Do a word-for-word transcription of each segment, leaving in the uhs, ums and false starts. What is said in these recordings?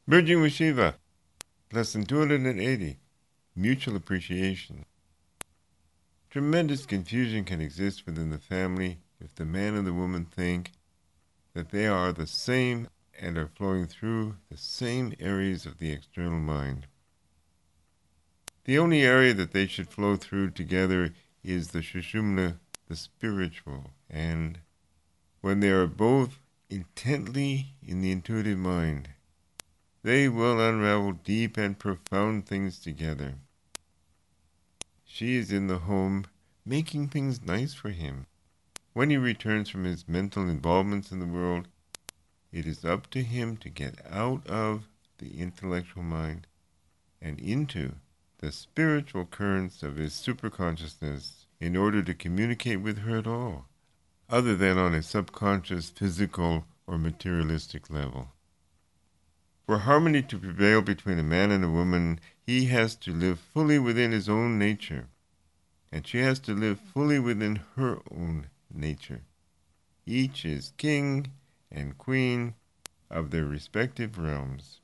Merging with Shiva, Lesson two hundred eighty, Mutual Appreciation. Tremendous confusion can exist within the family if the man and the woman think that they are the same and are flowing through the same areas of the external mind. The only area that they should flow through together is the Sushumna, the spiritual, and when they are both intently in the intuitive mind, they will unravel deep and profound things together. She is in the home, making things nice for him. When he returns from his mental involvements in the world, it is up to him to get out of the intellectual mind and into the spiritual currents of his superconsciousness in order to communicate with her at all, other than on a subconscious, physical, or materialistic level. For harmony to prevail between a man and a woman, he has to live fully within his own nature, and she has to live fully within her own nature. Each is king and queen of their respective realms.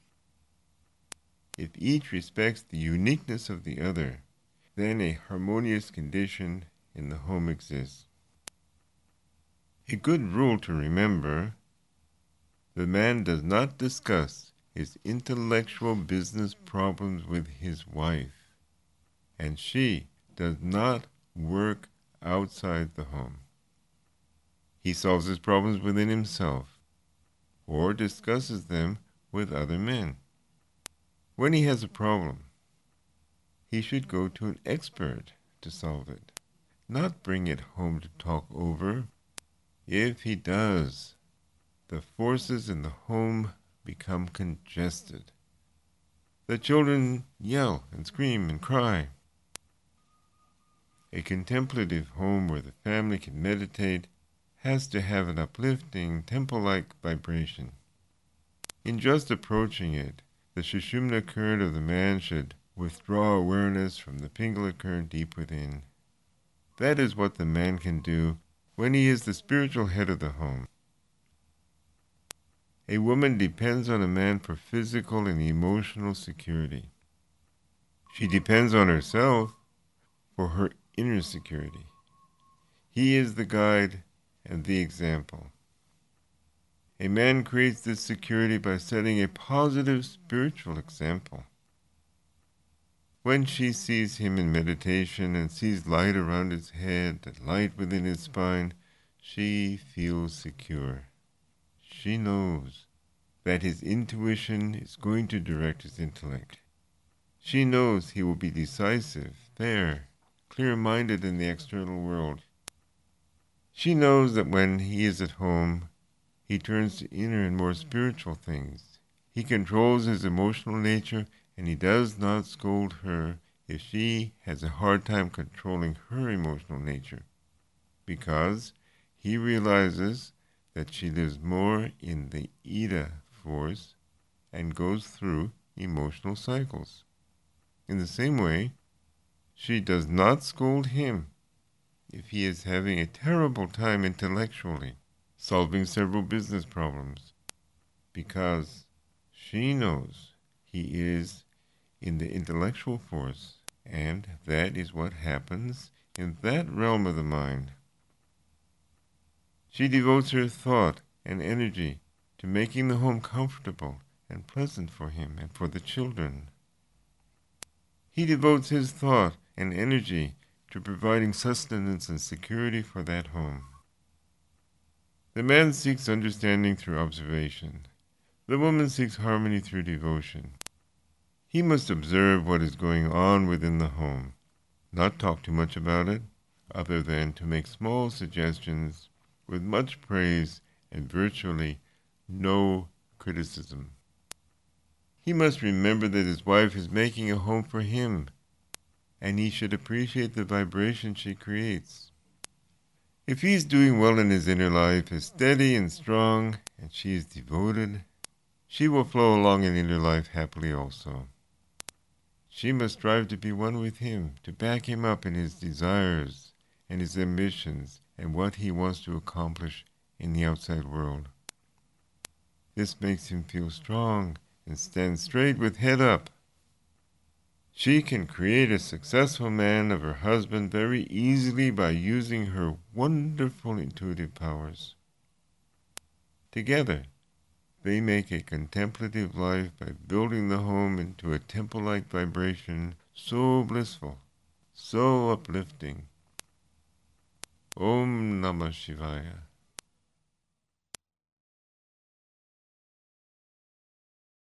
If each respects the uniqueness of the other, then a harmonious condition in the home exists. A good rule to remember: the man does not discuss his intellectual business problems with his wife, and she does not work outside the home. He solves his problems within himself, or discusses them with other men. When he has a problem, he should go to an expert to solve it, not bring it home to talk over. If he does, the forces in the home become congested. The children yell and scream and cry. A contemplative home where the family can meditate has to have an uplifting, temple-like vibration. In just approaching it, the Sushumna current of the man should withdraw awareness from the Pingala current deep within. That is what the man can do when he is the spiritual head of the home. A woman depends on a man for physical and emotional security. She depends on herself for her inner security. He is the guide and the example. A man creates this security by setting a positive spiritual example. When she sees him in meditation and sees light around his head and light within his spine, she feels secure. She knows that his intuition is going to direct his intellect. She knows he will be decisive, fair, clear-minded in the external world. She knows that when he is at home, he turns to inner and more spiritual things. He controls his emotional nature, and he does not scold her if she has a hard time controlling her emotional nature, because he realizes that she lives more in the Ida force and goes through emotional cycles. In the same way, she does not scold him if he is having a terrible time intellectually, solving several business problems, because she knows he is in the intellectual force, and that is what happens in that realm of the mind. She devotes her thought and energy to making the home comfortable and pleasant for him and for the children. He devotes his thought and energy to providing sustenance and security for that home. The man seeks understanding through observation. The woman seeks harmony through devotion. He must observe what is going on within the home, not talk too much about it, other than to make small suggestions with much praise and virtually no criticism. He must remember that his wife is making a home for him, and he should appreciate the vibration she creates. If he is doing well in his inner life, is steady and strong, and she is devoted, she will flow along in inner life happily also. She must strive to be one with him, to back him up in his desires and his ambitions and what he wants to accomplish in the outside world. This makes him feel strong and stand straight with head up. She can create a successful man of her husband very easily by using her wonderful intuitive powers. Together, they make a contemplative life by building the home into a temple-like vibration so blissful, so uplifting. Om Namah Shivaya.